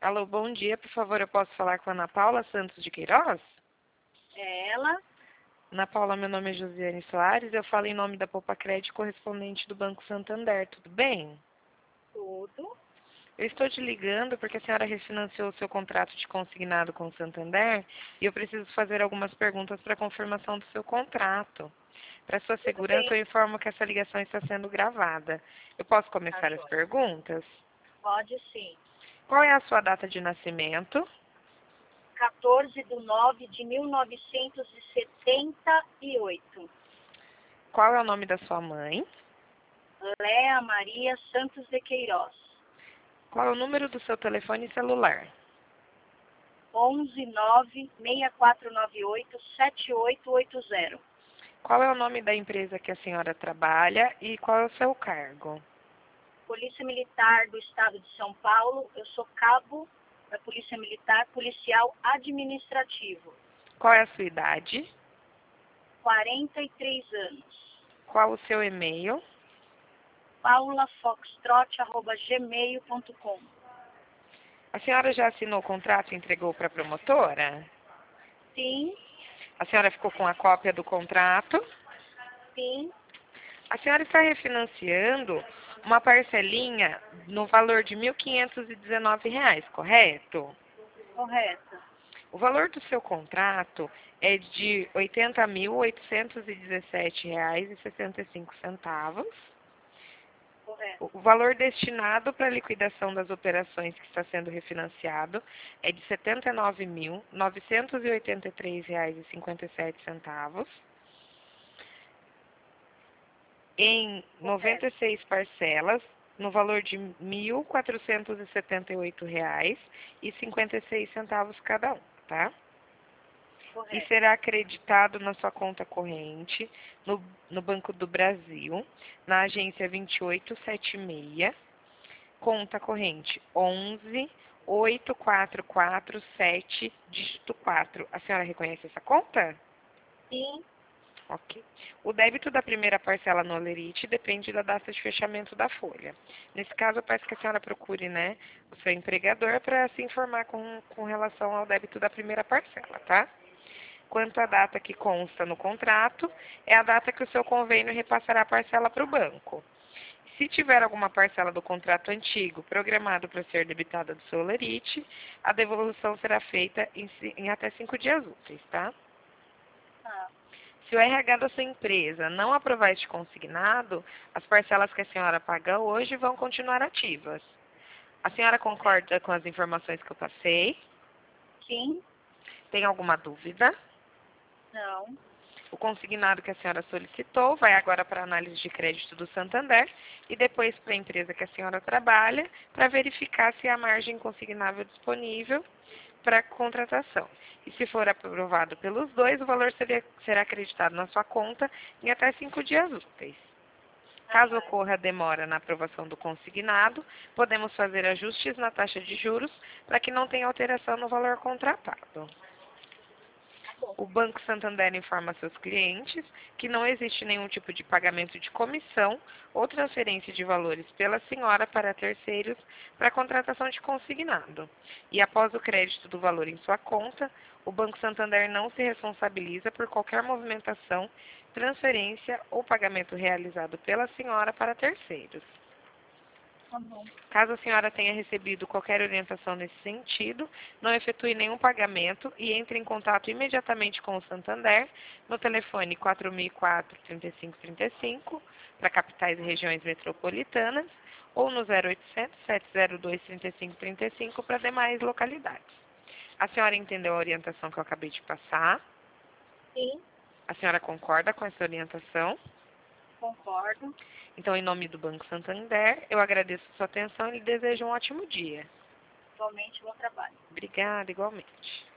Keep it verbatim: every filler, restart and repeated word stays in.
Alô, bom dia. Por favor, eu posso falar com a Ana Paula Santos de Queiroz? É ela? Ana Paula, meu nome é Josiane Soares. Eu falo em nome da Poupa Crédito, correspondente do Banco Santander. Tudo bem? Tudo. Eu estou te ligando porque a senhora refinanciou o seu contrato de consignado com o Santander e eu preciso fazer algumas perguntas para confirmação do seu contrato. Para sua Tudo segurança, bem. eu informo que essa ligação está sendo gravada. Eu posso Tá começar as joia. perguntas? Pode sim. Qual é a sua data de nascimento? quatorze de nove de mil novecentos e setenta e oito. Qual é o nome da sua mãe? Léa Maria Santos de Queiroz. Qual é o número do seu telefone celular? onze nove seis quatro nove oito sete oito oito zero. Qual é o nome da empresa que a senhora trabalha e qual é o seu cargo? Polícia Militar do Estado de São Paulo. Eu sou cabo da Polícia Militar, policial administrativo. Qual é a sua idade? quarenta e três anos. Qual o seu e-mail? paulafoxtrot arroba gmail ponto com. A senhora já assinou o contrato e entregou para a promotora? Sim, A senhora ficou com a cópia do contrato? sim, A senhora está refinanciando uma parcelinha no valor de mil quinhentos e dezenove reais, correto? correto. O valor do seu contrato é de oitenta mil oitocentos e dezessete reais e sessenta e cinco centavos. Correto. O valor destinado para a liquidação das operações que está sendo refinanciado é de setenta e nove mil novecentos e oitenta e três reais e cinquenta e sete centavos. Em noventa e seis parcelas, no valor de mil quatrocentos e setenta e oito reais e cinquenta e seis centavos cada um, tá? E Correto. será acreditado na sua conta corrente, no, no Banco do Brasil, na agência vinte e oito setenta e seis, conta corrente onze oito quatro quatro sete, dígito quatro. A senhora reconhece essa conta? Sim, Ok. O débito da primeira parcela no Olerite depende da data de fechamento da folha. Nesse caso, eu peço que a senhora procure, né, o seu empregador para se informar com, com relação ao débito da primeira parcela, tá? Quanto à data que consta no contrato, é a data que o seu convênio repassará a parcela para o banco. Se tiver alguma parcela do contrato antigo programado para ser debitada do seu Olerite, a devolução será feita em, ci- em até cinco dias úteis, tá? tá. Se o R H da sua empresa não aprovar este consignado, as parcelas que a senhora paga hoje vão continuar ativas. A senhora concorda com as informações que eu passei? Sim, Tem alguma dúvida? não. O consignado que a senhora solicitou vai agora para a análise de crédito do Santander e depois para a empresa que a senhora trabalha para verificar se há margem consignável disponível para contratação. E se for aprovado pelos dois, o valor seria, será acreditado na sua conta em até cinco dias úteis. Caso ocorra demora na aprovação do consignado, podemos fazer ajustes na taxa de juros para que não tenha alteração no valor contratado. O Banco Santander informa seus clientes que não existe nenhum tipo de pagamento de comissão ou transferência de valores pela senhora para terceiros para contratação de consignado. E após o crédito do valor em sua conta, o Banco Santander não se responsabiliza por qualquer movimentação, transferência ou pagamento realizado pela senhora para terceiros. Tá bom. Caso a senhora tenha recebido qualquer orientação nesse sentido, não efetue nenhum pagamento e entre em contato imediatamente com o Santander no telefone quatro mil e quatro, trinta e cinco trinta e cinco para capitais e regiões metropolitanas ou no zero oitocentos, sete zero dois, trinta e cinco trinta e cinco para demais localidades. A senhora entendeu a orientação que eu acabei de passar? Sim, A senhora concorda com essa orientação? concordo. Então, em nome do Banco Santander, eu agradeço a sua atenção e lhe desejo um ótimo dia. Igualmente, bom trabalho. Obrigada, igualmente.